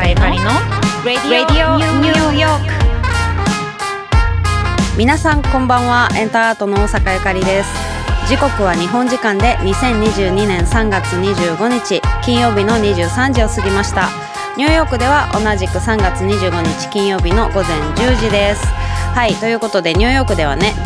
坂ゆかりの Radio New York。 皆さんこんばんは。エンターアートの大坂ゆかりです。時刻は日本時間で2022年3月25日金曜日の23時を過ぎました。ニューヨークでは同じく3月25日金曜日の午前10時です。はい、ということでニューヨークではね、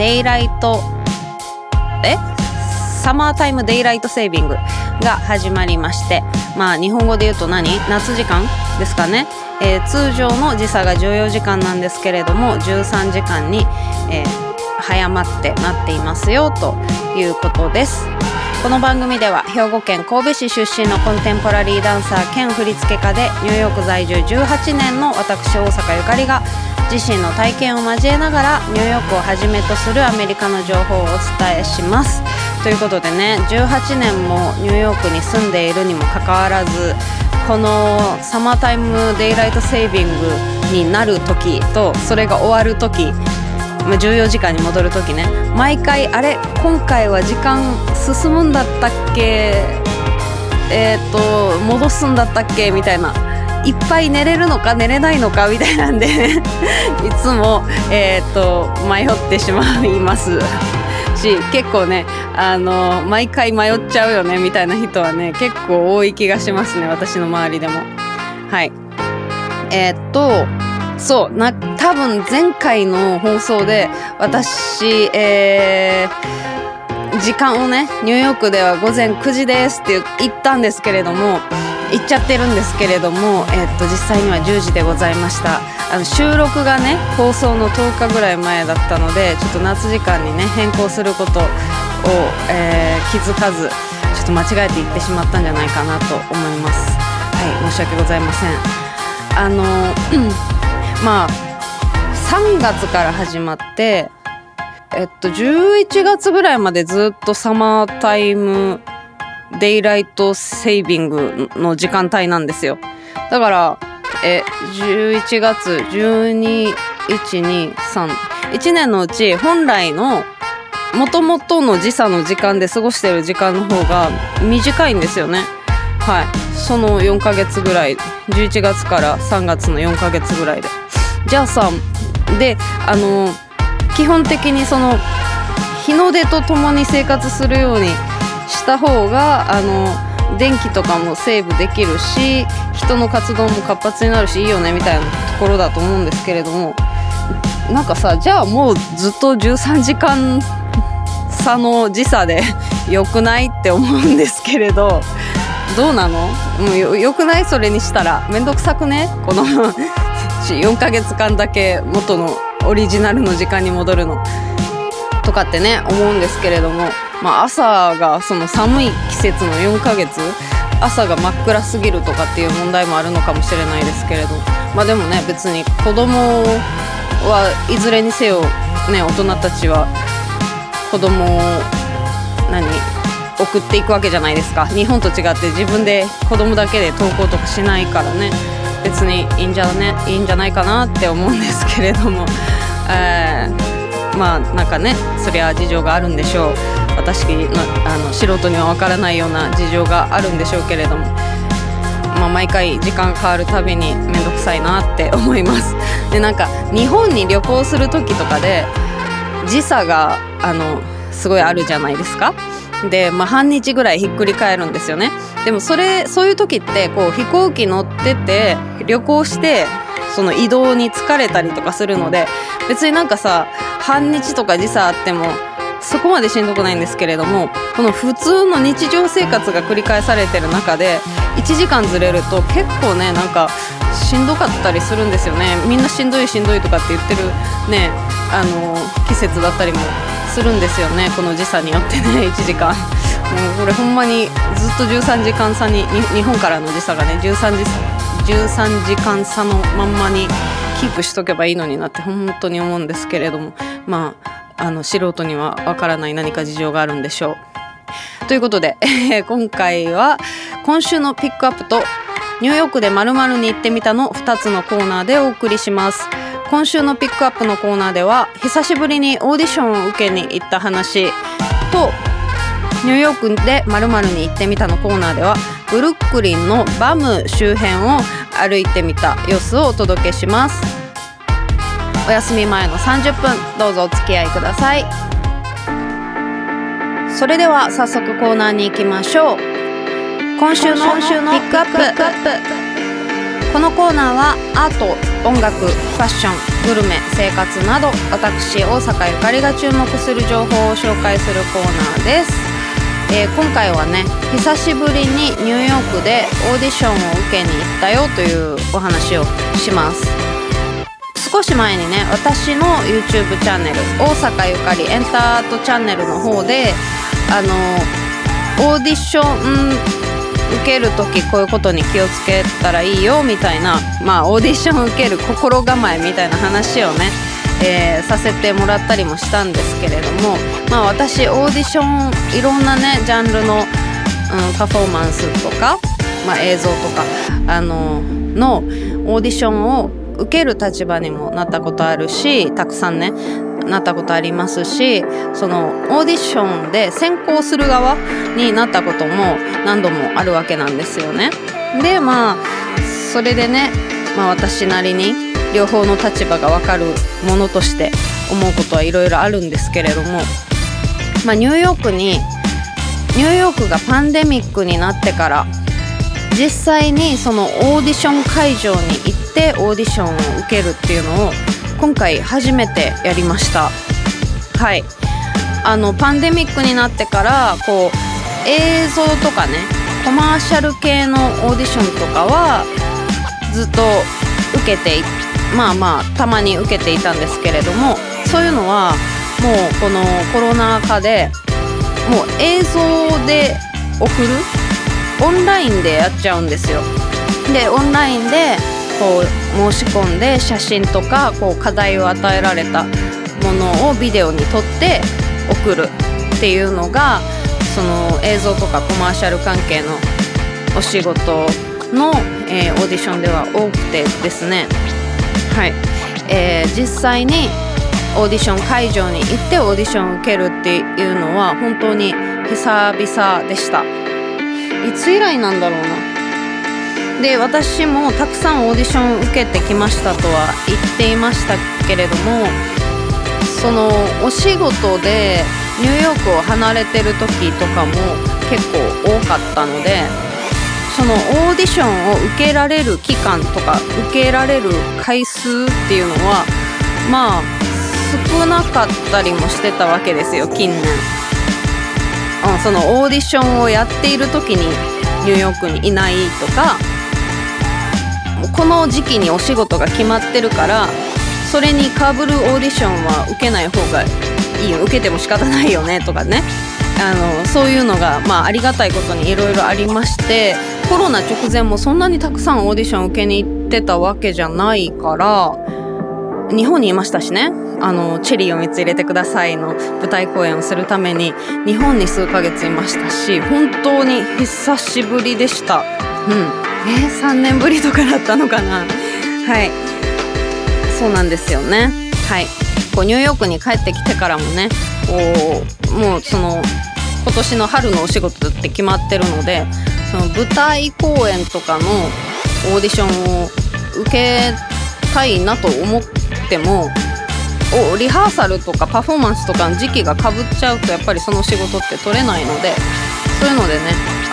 サマータイムデイライトセービングが始まりまして、日本語で言うと夏時間ですかね。通常の時差が14時間なんですけれども13時間に、早まってなっていますよということです。この番組では兵庫県神戸市出身のコンテンポラリーダンサー兼振付家でニューヨーク在住18年の私大坂ゆかりが自身の体験を交えながらニューヨークをはじめとするアメリカの情報をお伝えします。ということでね、18年もニューヨークに住んでいるにもかかわらず、このサマータイムデイライトセービングになる時とそれが終わる時、14時間に戻る時ね、毎回今回は時間進むんだったっけ、戻すんだったっけみたいな、いっぱい寝れるのか寝れないのかみたいなんでいつも、迷ってしまいますし、結構ね毎回迷っちゃうよねみたいな人はね結構多い気がしますね、私の周りでも。はい、多分前回の放送で私、時間をねニューヨークでは午前9時ですって言ったんですけれども、言っちゃってるんですけれども、実際には10時でございました。収録がね放送の10日ぐらい前だったので、ちょっと夏時間にね変更することを、気づかずちょっと間違えて言ってしまったんじゃないかなと思います。はい、申し訳ございません。3月から始まって11月ぐらいまでずっとサマータイムデイライトセービングの時間帯なんですよ。だから11月12、1、2、3 1年のうち本来の元々の時差の時間で過ごしている時間の方が短いんですよね。はい、その4ヶ月ぐらい、11月から3月の4ヶ月ぐらいで、じゃあさで基本的にその日の出とともに生活するようにした方が電気とかもセーブできるし、人の活動も活発になるしいいよねみたいなところだと思うんですけれども、なんかさ、じゃあもうずっと13時間差の時差で良くないって思うんですけれど、どうなの？もうよくない？それにしたらめんどくさくね？この4ヶ月間だけ元のオリジナルの時間に戻るのとかってね思うんですけれども、朝がその寒い季節の4ヶ月朝が真っ暗すぎるとかっていう問題もあるのかもしれないですけれど、でもね別に子供はいずれにせよね、大人たちは子供を送っていくわけじゃないですか。日本と違って自分で子供だけで登校とかしないからね、別にいいんじゃないかなって思うんですけれども、なんかねそりゃ事情があるんでしょう。私の素人にはわからないような事情があるんでしょうけれども、毎回時間変わるたびにめんどくさいなって思います。でなんか日本に旅行する時とかで時差がすごいあるじゃないですか。で、半日ぐらいひっくり返るんですよね。でもそういう時ってこう飛行機乗ってて旅行してその移動に疲れたりとかするので、別になんかさ半日とか時差あってもそこまでしんどくないんですけれども、この普通の日常生活が繰り返されてる中で1時間ずれると結構ねなんかしんどかったりするんですよね。みんなしんどいとかって言ってるね季節だったりもするんですよね、この時差によってね。1時間もうこれほんまにずっと13時間差に日本からの時差がね13時間差のまんまにキープしとけばいいのになって本当に思うんですけれども、素人にはわからない何か事情があるんでしょう。ということで今回は今週のピックアップとニューヨークで〇〇に行ってみたの2つのコーナーでお送りします。今週のピックアップのコーナーでは久しぶりにオーディションを受けに行った話と、ニューヨークで〇〇に行ってみたのコーナーではブルックリンのバム周辺を歩いてみた様子をお届けします。お休み前の30分、どうぞお付き合いください。それでは早速コーナーに行きましょう。今週のピックアップ。このコーナーはアート、音楽、ファッション、グルメ、生活など私大阪ゆかりが注目する情報を紹介するコーナーです。今回はね、久しぶりにニューヨークでオーディションを受けに行ったよというお話をします。少し前にね、私の YouTube チャンネル大阪ゆかりエンタートチャンネルの方でオーディション受けるときこういうことに気をつけたらいいよみたいな、オーディション受ける心構えみたいな話をね、させてもらったりもしたんですけれども、私オーディションいろんなねジャンルの、パフォーマンスとか、映像とかのオーディションを受ける立場にもなったことあるし、たくさんねなったことありますし、そのオーディションで選考する側になったことも何度もあるわけなんですよね。でそれでね、私なりに両方の立場が分かるものとして思うことはいろいろあるんですけれども、ニューヨークがパンデミックになってから実際にそのオーディション会場に行ってオーディションを受けるっていうのを今回初めてやりました。はい、パンデミックになってからこう映像とかねコマーシャル系のオーディションとかはずっと受けてたまに受けていたんですけれども、そういうのはもうこのコロナ禍でもう映像で送るオンラインでやっちゃうんですよ。でオンラインでこう申し込んで写真とかこう課題を与えられたものをビデオに撮って送るっていうのがその映像とかコマーシャル関係のお仕事の、オーディションでは多くてですね、はい、実際にオーディション会場に行ってオーディションを受けるっていうのは本当に久々でした。いつ以来なんだろうな。で私もたくさんオーディション受けてきましたとは言っていましたけれども、そのお仕事でニューヨークを離れてる時とかも結構多かったので、そのオーディションを受けられる期間とか受けられる回数っていうのは少なかったりもしてたわけですよ近年。そのオーディションをやっている時にニューヨークにいないとか、この時期にお仕事が決まってるからそれに被るオーディションは受けない方がいいよ、受けても仕方ないよねとかね、そういうのがありがたいことにいろいろありまして、コロナ直前もそんなにたくさんオーディション受けに行ってたわけじゃないから日本にいましたしね、チェリーを3つ入れてくださいの舞台公演をするために日本に数ヶ月いましたし、本当に久しぶりでした。3年ぶりとかだったのかな。はい、そうなんですよね。はい、こうニューヨークに帰ってきてからもね、もうその今年の春のお仕事って決まってるので、その舞台公演とかのオーディションを受けたいなと思ってもリハーサルとかパフォーマンスとかの時期がかぶっちゃうとやっぱりその仕事って取れないので、そういうのでね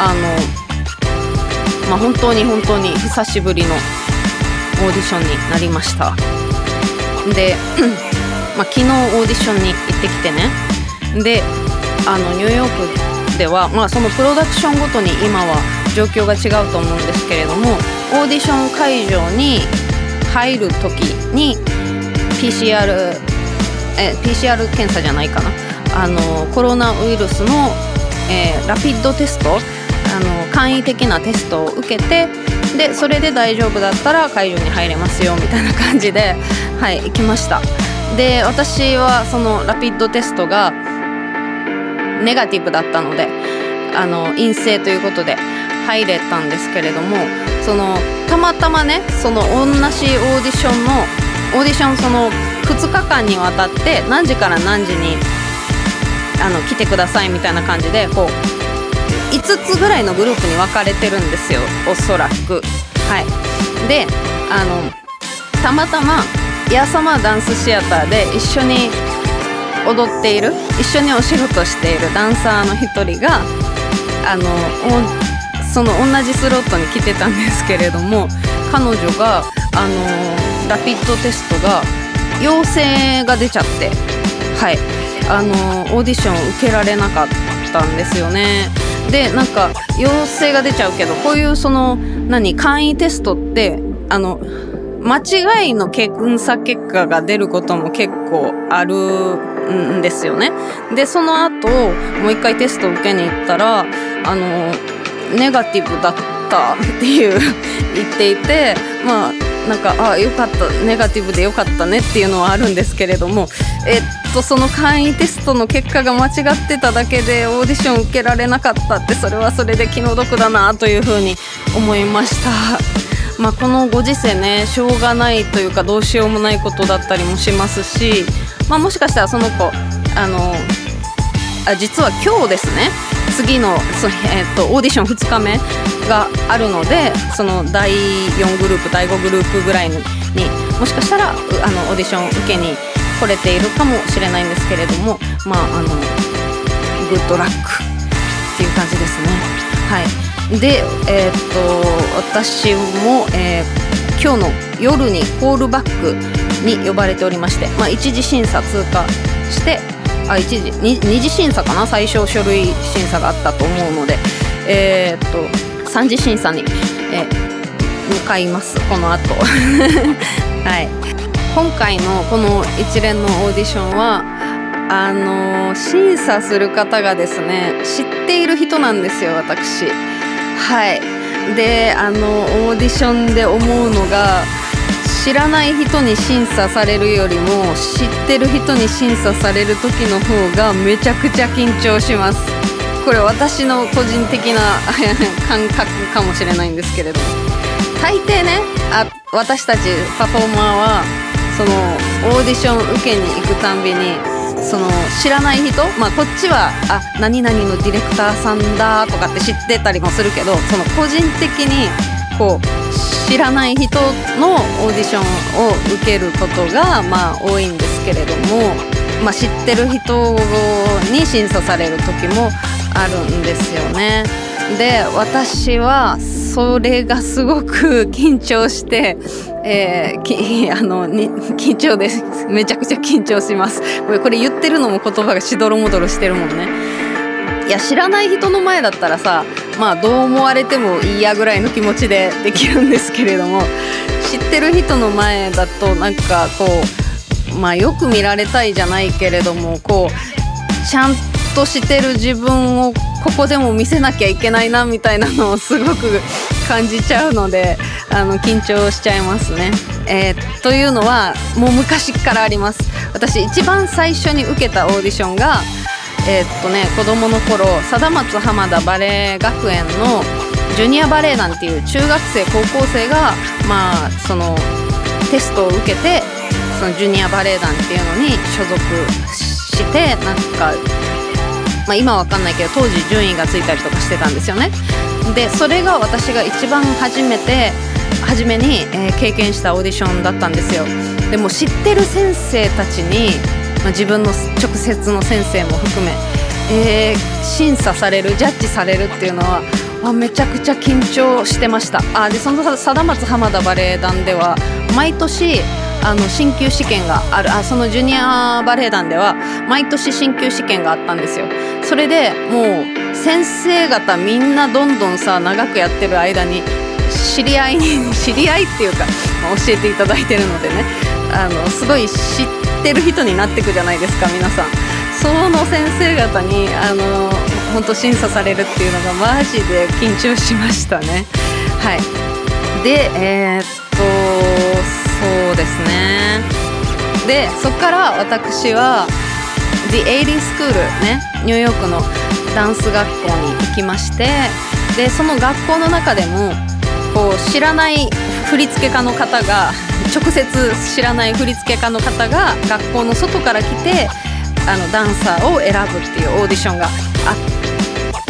本当に久しぶりのオーディションになりました。で昨日オーディションに行ってきてね、でニューヨークではそのプロダクションごとに今は状況が違うと思うんですけれども、オーディション会場に入る時に PCR 検査じゃないかな、コロナウイルスの、ラピッドテスト、簡易的なテストを受けて、でそれで大丈夫だったら会場に入れますよみたいな感じで、行きました。で私はそのラピッドテストがネガティブだったので陰性ということで入れたんですけれども、たまたまねその同じオーディションその2日間にわたって何時から何時に来てくださいみたいな感じでこう5つぐらいのグループに分かれてるんですよ、おそらく。 でたまたまイヤーサマーダンスシアターで一緒に踊っている、一緒にお仕事しているダンサーの一人がその同じスロットに来てたんですけれども、彼女がラピッドテストが陽性が出ちゃって、はい、オーディション受けられなかったんですよね。でなんか陽性が出ちゃうけど、こういう簡易テストって間違いの検査結果が出ることも結構あるんですよね。でその後もう一回テストを受けに行ったらネガティブだったっていう言っていて、まあなんかよかった、ネガティブでよかったねっていうのはあるんですけれども、その簡易テストの結果が間違ってただけでオーディション受けられなかったって、それはそれで気の毒だなというふうに思いました。まあ、このご時世ね、しょうがないというかどうしようもないことだったりもしますし、まあ、もしかしたらその子実は今日ですね、次のオーディション2日目があるので、その第4グループ第5グループぐらいにもしかしたらオーディション受けに来れているかもしれないんですけれども、まあグッドラックっていう感じですね。はい。で私も、今日の夜にコールバックに呼ばれておりまして、まあ、一次審査通過して二次審査かな、最初書類審査があったと思うので、三次審査に、向かいますこの後はい。今回のこの一連のオーディションは審査する方がですね、知っている人なんですよ、私。はい。でオーディションで思うのが、知らない人に審査されるよりも知ってる人に審査される時の方がめちゃくちゃ緊張します。これ私の個人的な感覚かもしれないんですけれども、大抵ね、私たちパフォーマーはそのオーディション受けに行くたんびに、その知らない人、まあこっちは何々のディレクターさんだとかって知ってたりもするけど、その個人的にこう知らない人のオーディションを受けることがまあ多いんですけれども、まあ、知ってる人に審査される時もあるんですよね。で私はそれがすごく緊張して、緊張です。めちゃくちゃ緊張します。これ言ってるのも言葉がしどろもどろしてるもんね。いや、知らない人の前だったらさ、まあどう思われてもいいやぐらいの気持ちでできるんですけれども、知ってる人の前だとなんかこう、まあよく見られたいじゃないけれども、こうちゃんとしてる自分をここでも見せなきゃいけないなみたいなのをすごく感じちゃうので、緊張しちゃいますね。というのはもう昔からあります。私一番最初に受けたオーディションが子供の頃、貞松浜田バレエ学園のジュニアバレエ団っていう中学生高校生がまあそのテストを受けて、そのジュニアバレエ団っていうのに所属して、なんかまあ今は分かんないけど当時順位がついたりとかしてたんですよね。でそれが私が一番初めに、経験したオーディションだったんですよ。でも知ってる先生たちに、まあ、自分の直接の先生も含め、審査される、ジャッジされるっていうのはめちゃくちゃ緊張してました。でその貞松浜田バレエ団では毎年進級試験がある。そのジュニアバレエ団では毎年進級試験があったんですよ。それでもう先生方みんなどんどんさ、長くやってる間に知り合いっていうか、教えていただいてるのでね、すごい知ってる人になってくじゃないですか、皆さん。その先生方に本当審査されるっていうのがマジで緊張しましたね。はい。でそうですね。でそこから私は The 80 School ね、ニューヨークのダンス学校に行きまして、でその学校の中でもこう知らない振付家の方が、直接知らない振付家の方が学校の外から来てダンサーを選ぶっていうオーディションがあっ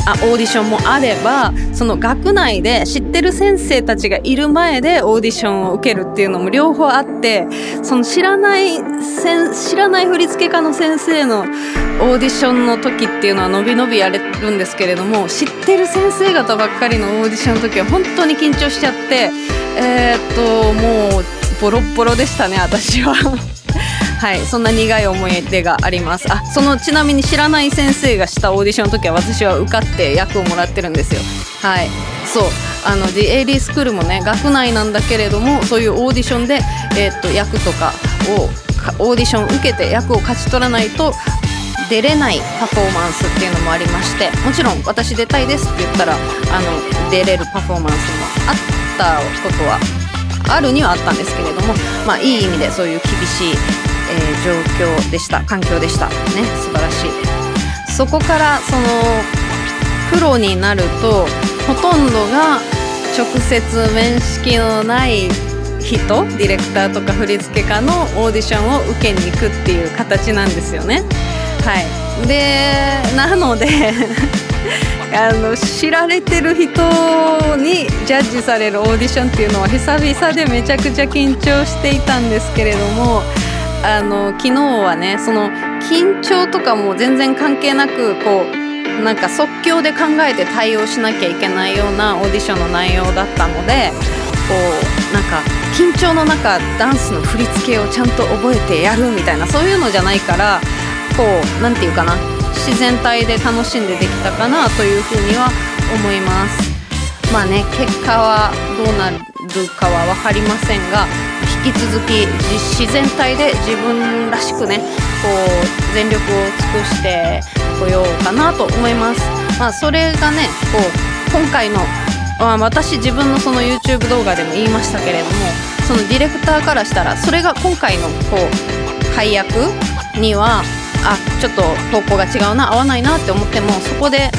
オーディションもあれば、その学内で知ってる先生たちがいる前でオーディションを受けるっていうのも両方あって、その知らない振付家の先生のオーディションの時っていうのはのびのびやれるんですけれども、知ってる先生方ばっかりのオーディションの時は本当に緊張しちゃって、もうボロッボロでしたね、私ははい、そんな苦い思い出があります。ちなみに知らない先生がしたオーディションの時は私は受かって役をもらってるんですよ。はい、そう、The AD スクールもね、学内なんだけれども、そういうオーディションで、役とかをオーディション受けて役を勝ち取らないと出れないパフォーマンスっていうのもありまして、もちろん私出たいですって言ったら出れるパフォーマンスもあったことはあるにはあったんですけれども、いい意味でそういう厳しい状況でした、環境でしたね。素晴らしい。そこからプロになると、ほとんどが直接面識のない人、ディレクターとか振付家のオーディションを受けに行くっていう形なんですよね。はい。で、なので知られてる人にジャッジされるオーディションっていうのは久々でめちゃくちゃ緊張していたんですけれども、昨日はね、その緊張とかも全然関係なく、なんか即興で考えて対応しなきゃいけないようなオーディションの内容だったので、なんか緊張の中ダンスの振り付けをちゃんと覚えてやるみたいな、そういうのじゃないから、なんていうかな、自然体で楽しんでできたかなというふうには思います。結果はどうなるかは分かりませんが、引き続き自然体で自分らしくね、全力を尽くしてこようかなと思います。それがね、今回の、私自分のその YouTube 動画でも言いましたけれども、そのディレクターからしたらそれが今回の配役にはちょっと方向が違うな、合わないなって思っても、そこで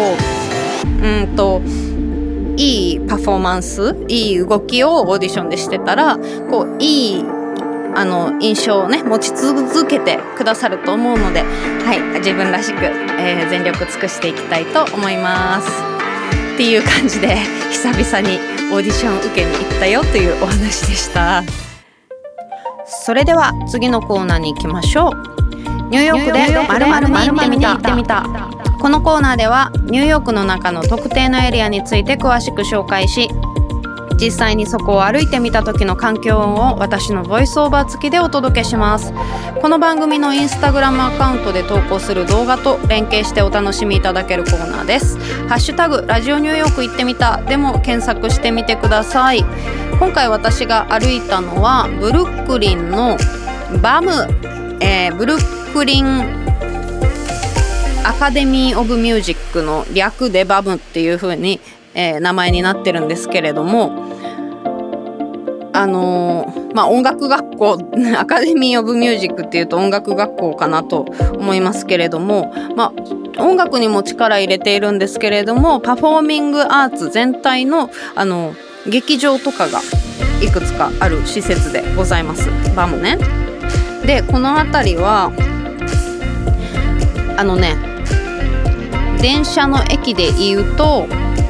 いいパフォーマンス、いい動きをオーディションでしてたら、いい印象をね持ち続けてくださると思うので、はい、自分らしく、全力尽くしていきたいと思いますっていう感じで、久々にオーディション受けに行ったよというお話でした。それでは次のコーナーに行きましょう。ニューヨークで〇〇に行ってみた。このコーナーではニューヨークの中の特定のエリアについて詳しく紹介し、実際にそこを歩いてみた時の環境音を私のボイスオーバー付きでお届けします。この番組のインスタグラムアカウントで投稿する動画と連携してお楽しみいただけるコーナーです。ハッシュタグラジオニューヨーク行ってみたでも検索してみてください。今回私が歩いたのはブルックリンのバム、ブルックリンアカデミーオブミュージックの略でバムっていう風に、名前になってるんですけれども、音楽学校アカデミーオブミュージックっていうと音楽学校かなと思いますけれども、音楽にも力入れているんですけれども、パフォーミングアーツ全体の劇場とかがいくつかある施設でございます、バムね。で、この辺りは電車の駅で言うと、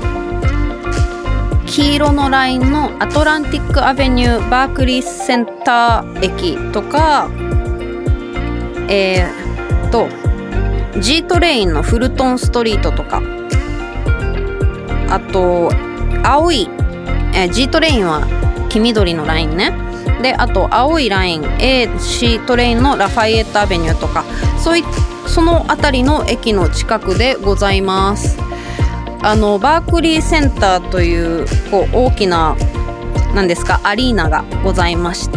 黄色のラインのアトランティックアベニューバークリーセンター駅とか、G トレインのフルトンストリートとか、あと青い、G トレインは黄緑のラインね。で、あと青いライン AC トレインのラファイエットアベニューとか、その辺りの駅の近くでございます。バークリーセンターという大きなアリーナがございまして、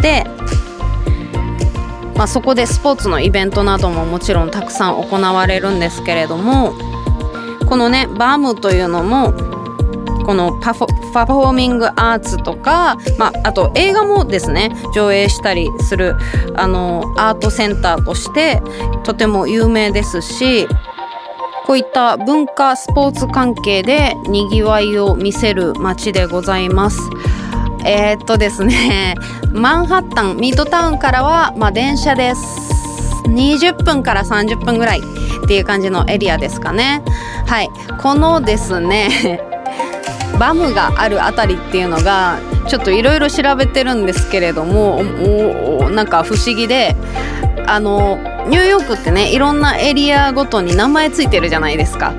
そこでスポーツのイベントなどももちろんたくさん行われるんですけれども、このねバームというのもこのパフォーミングアーツとか、あと映画もですね上映したりするアートセンターとしてとても有名ですし、こういった文化スポーツ関係でにぎわいを見せる街でございます。ですね、マンハッタンミッドタウンからは、電車です 20分から30分ぐらいっていう感じのエリアですかね。はい、このですねバムがあるあたりっていうのがちょっといろいろ調べてるんですけれども、なんか不思議で、ニューヨークってね、いろんなエリアごとに名前ついてるじゃないですか。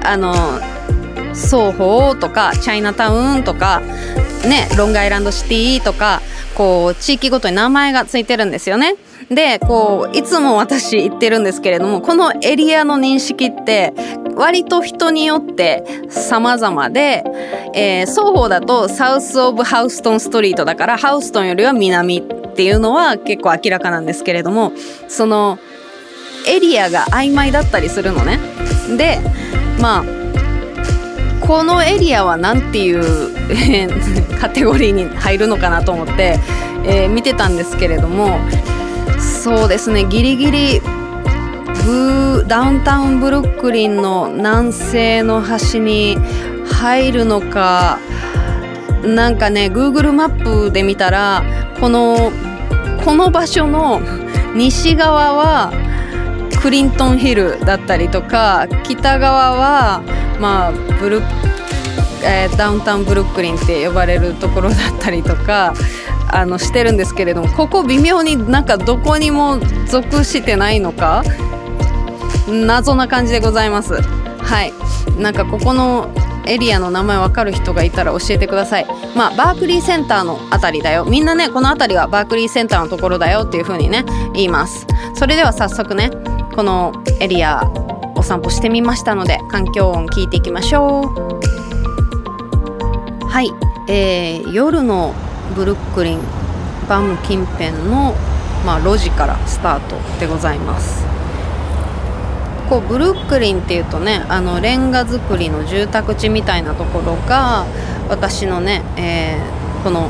ソーホーとかチャイナタウンとかね、ロングアイランドシティとか、こう地域ごとに名前がついてるんですよね。で、こういつも私言ってるんですけれども、このエリアの認識って割と人によって様々で、双方だとサウスオブハウストンストリートだから、ハウストンよりは南っていうのは結構明らかなんですけれども、そのエリアが曖昧だったりするのね。で、まあこのエリアはなんていうカテゴリーに入るのかなと思って、見てたんですけれども、そうですね、ギリギリダウンタウンブルックリンの南西の端に入るのか、なんかね Google マップで見たらこの場所の西側はクリントンヒルだったりとか、北側はまあダウンタウンブルックリンって呼ばれるところだったりとかしてるんですけれども、ここ微妙になんかどこにも属してないのか謎な感じでございます。はい、なんかここのエリアの名前わかる人がいたら教えてください。まあバークリーセンターのあたりだよ、みんなねこのあたりはバークリーセンターのところだよっていう風にね言います。それでは早速ねこのエリアお散歩してみましたので、環境音聞いていきましょう。はい、夜のブルックリンバム近辺の、路地からスタートでございます。こうブルックリンっていうとね、レンガ造りの住宅地みたいなところが私のね、この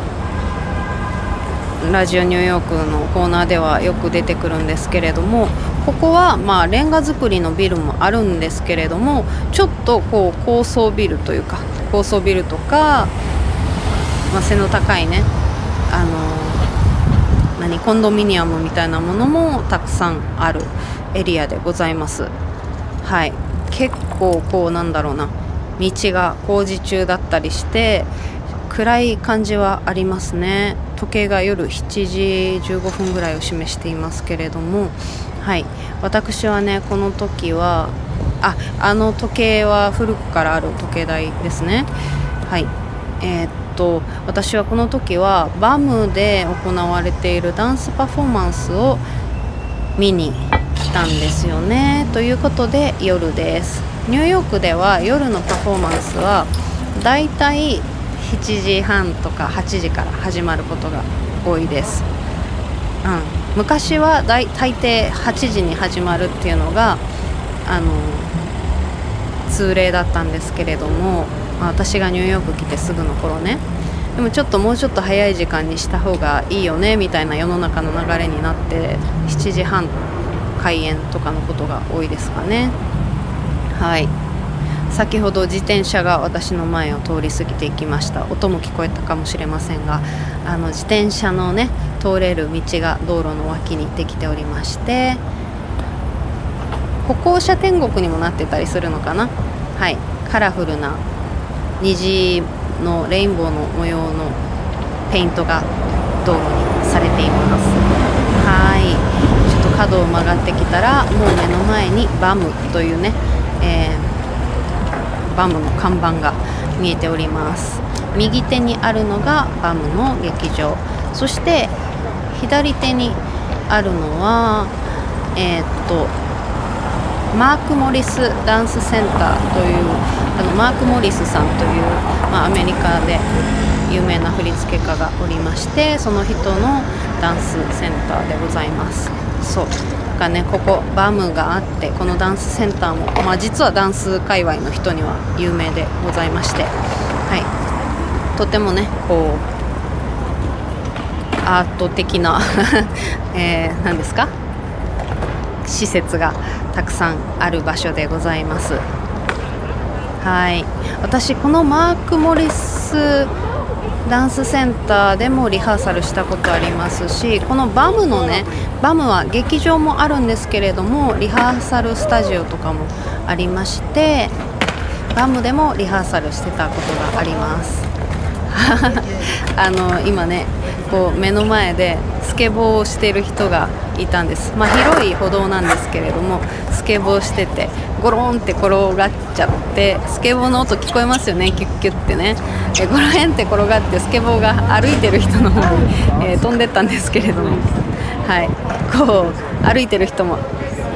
ラジオニューヨークのコーナーではよく出てくるんですけれども、ここはレンガ造りのビルもあるんですけれども、ちょっとこう高層ビルというか、高層ビルとか、背の高いねコンドミニアムみたいなものもたくさんあるエリアでございます。はい、結構こうなんだろうな、道が工事中だったりして暗い感じはありますね。時計が夜7時15分ぐらいを示していますけれども、はい、私はねこの時は時計は古くからある時計台ですね。はい、私はこの時はバムで行われているダンスパフォーマンスを見に来たんですよね。ということで夜です。ニューヨークでは夜のパフォーマンスはだいたい7時半とか8時から始まることが多いです。昔は大抵8時に始まるっていうのが通例だったんですけれども、私がニューヨーク来てすぐの頃ね、でももうちょっと早い時間にした方がいいよねみたいな世の中の流れになって7時半開演とかのことが多いですかね。はい、先ほど自転車が私の前を通り過ぎていきました。音も聞こえたかもしれませんが、自転車のね通れる道が道路の脇にできておりまして、歩行者天国にもなってたりするのかな。はい、カラフルな虹のレインボーの模様のペイントが道路にされています。はい、ちょっと角を曲がってきたらもう目の前にバムというね、バムの看板が見えております。右手にあるのがバムの劇場、そして左手にあるのはマーク・モリスダンスセンターというマーク・モリスさんという、アメリカで有名な振付家がおりまして、その人のダンスセンターでございます。そうがね、ここバムがあって、このダンスセンターも、実はダンス界隈の人には有名でございまして、はい、とてもねこうアート的な何ですか、施設がたくさんある場所でございます。はい、私このマーク・モリスダンスセンターでもリハーサルしたことありますし、このバムのね、バムは劇場もあるんですけれどもリハーサルスタジオとかもありまして、バムでもリハーサルしてたことがあります今ねこう目の前でスケボーをしている人がいたんです。広い歩道なんですけれども、スケボーしててゴロンって転がっちゃって、スケボーの音聞こえますよね、キュッキュッってね。ゴロンって転がってスケボーが歩いてる人の方に、飛んでったんですけれども、こう歩いてる人も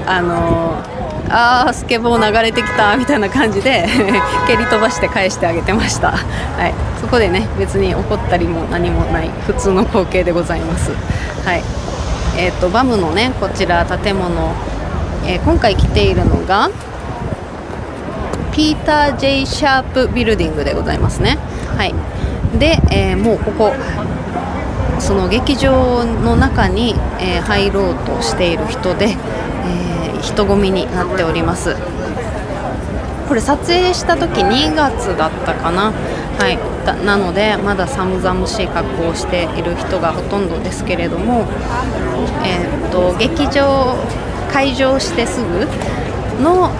スケボー流れてきたみたいな感じで蹴り飛ばして返してあげてました。そこでね別に怒ったりも何もない普通の光景でございます。バムのねこちら建物、今回来ているのがピーター・J. シャープビルディングでございますね。で、もうここその劇場の中に、入ろうとしている人で、人混みになっております。これ撮影した時2月だったかな。なのでまだ寒々しい格好をしている人がほとんどですけれども、劇場開場してすぐの、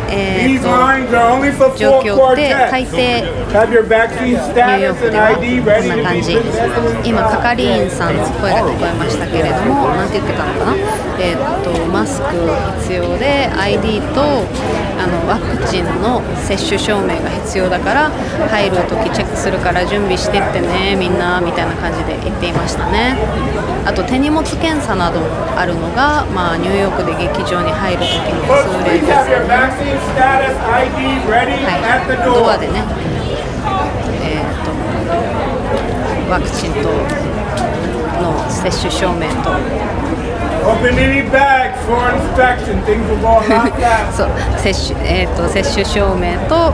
状況って大抵ニューヨークではこんな感じ。今係員さんの声が聞こえましたけれども、なんて言ってたのかな、マスク必要で ID とワクチンの接種証明が必要だから入るときチェックするから準備してってねみんなみたいな感じで言っていましたね。あと手荷物検査などもあるのが、ニューヨークで劇場に入るときの通例ですよね。ドアでね、ワクチンとの接種証明とそう接種証明と、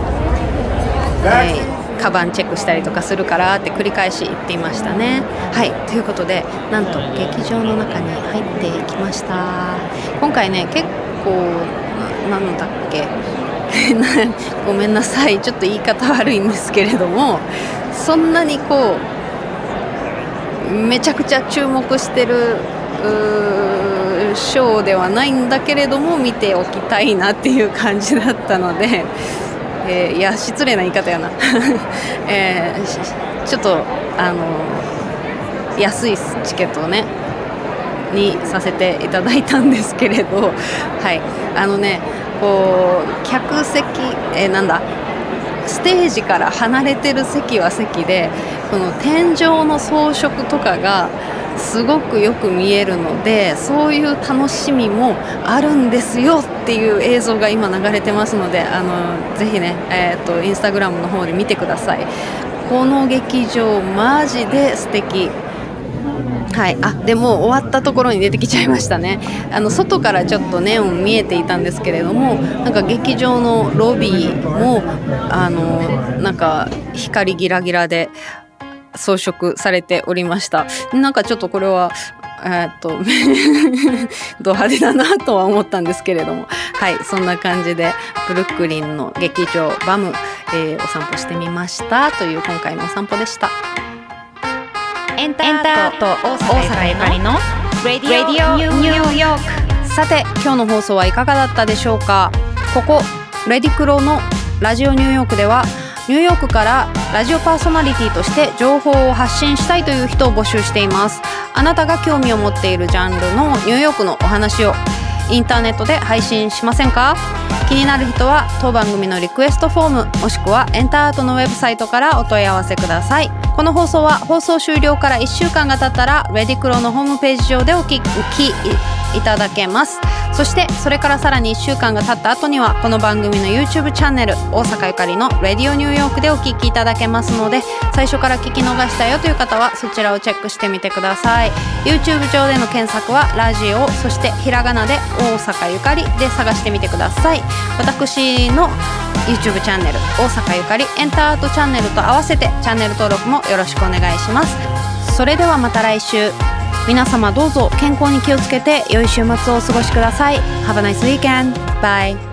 カバンチェックしたりとかするからって繰り返し言っていましたね。ということでなんと劇場の中に入ってきました。今回ね結構なんだっけごめんなさいちょっと言い方悪いんですけれども、そんなにこうめちゃくちゃ注目してるショーではないんだけれども見ておきたいなっていう感じだったので、いや失礼な言い方やな、ちょっと安いチケットをねにさせていただいたんですけれど、こう客席、ステージから離れてる席は席でこの天井の装飾とかがすごくよく見えるので、そういう楽しみもあるんですよっていう映像が今流れてますので、ぜひね、インスタグラムの方で見てください。この劇場マジで素敵。でも終わったところに出てきちゃいましたね。外からちょっとネオン見えていたんですけれども、劇場のロビーも光ギラギラで装飾されておりました。ちょっとこれはド派手だなとは思ったんですけれども、そんな感じでブルックリンの劇場バム、お散歩してみましたという今回のお散歩でした。 エンターと大阪ゆかりのラディオニューヨーク。 さて今日の放送はいかがだったでしょうか。ここレディクロのラジオニューヨークではニューヨークからラジオパーソナリティとして情報を発信したいという人を募集しています。あなたが興味を持っているジャンルのニューヨークのお話をインターネットで配信しませんか。気になる人は当番組のリクエストフォームもしくはエンターアートのウェブサイトからお問い合わせください。この放送は放送終了から1週間が経ったらレディクロのホームページ上でお聞きいただけます。そしてそれからさらに1週間が経った後にはこの番組の YouTube チャンネル大阪ゆかりのラディオニューヨークでお聞きいただけますので、最初から聞き逃したよという方はそちらをチェックしてみてください。 YouTube 上での検索はラジオ、そしてひらがなで大阪ゆかりで探してみてください。私の YouTube チャンネル大阪ゆかりエンターアートチャンネルと合わせてチャンネル登録もよろしくお願いします。それではまた来週。皆様どうぞ健康に気をつけて良い週末をお過ごしください。Have a nice weekend. Bye.